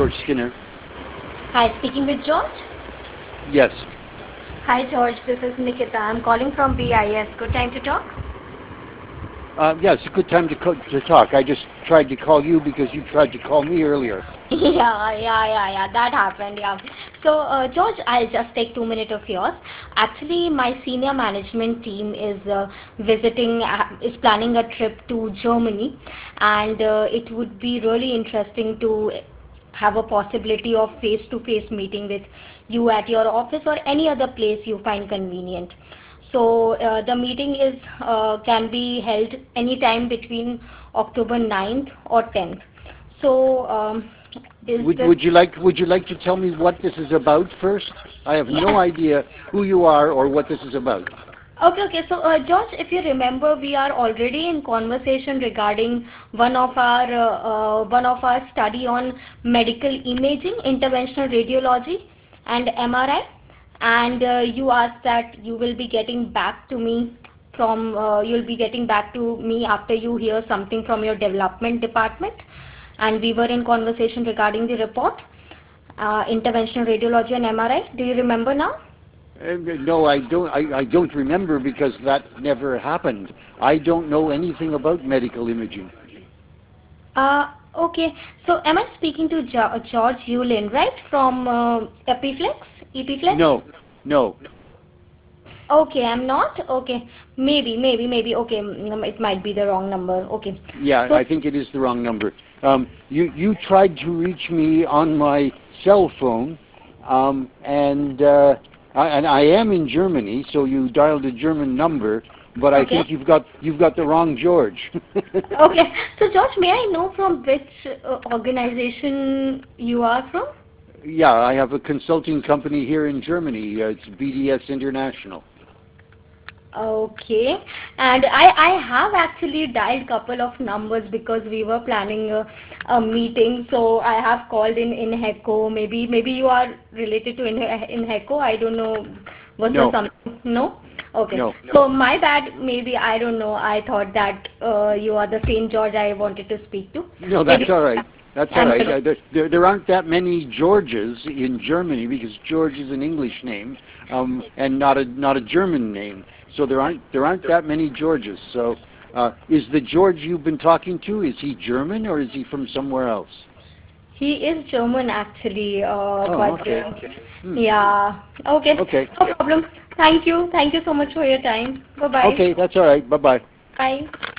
George Skinner. Hi, speaking with George. Yes. Hi, George. This is Nikita. I'm calling from BIS. Good time to talk? Yeah, it's a good time to talk. I just tried to call you because you tried to call me earlier. Yeah. That happened. Yeah. So, George, I'll just take 2 minutes of yours. Actually, my senior management team is is planning a trip to Germany, and it would be really interesting to have a possibility of face-to-face meeting with you at your office or any other place you find convenient. So the meeting is can be held anytime between October 9th or 10th. So is Would this you like to tell me what this is about first? I have no Yes. idea who you are or what this is about. Okay. So, George, if you remember, we are already in conversation regarding one of our study on medical imaging, interventional radiology, and MRI. And you asked that you'll be getting back to me after you hear something from your development department. And we were in conversation regarding the report, interventional radiology and MRI. Do you remember now? No, I don't. I don't remember because that never happened. I don't know anything about medical imaging. Okay. So am I speaking to George Yulin, right? From Epiflex? No, no. Okay, I'm not. Okay, maybe. Okay, it might be the wrong number. Okay. Yeah, So I think it is the wrong number. You tried to reach me on my cell phone, and I am in Germany, so you dialed a German number, but I okay, think you've got the wrong George. okay. So George, may I know from which organization you are from? Yeah, I have a consulting company here in Germany. It's BDS International. Okay, and I have actually dialed couple of numbers because we were planning a meeting. So I have called in HECO. Maybe you are related to in HECO. I don't know. Was there No, something? No. Okay. no, So my bad. Maybe I don't know. I thought that you are the same George I wanted to speak to. no. Maybe That's all right. That's all I'm right. There aren't that many Georges in Germany because George is an English name, and not a German name. So there aren't that many Georges. So, is the George you've been talking to, is he German or is he from somewhere else? He is German actually, Oh, but okay. Hmm. yeah. Okay, Okay. no problem. Thank you. Thank you so much for your time. Bye-bye. Okay, that's all right. Bye bye. Bye.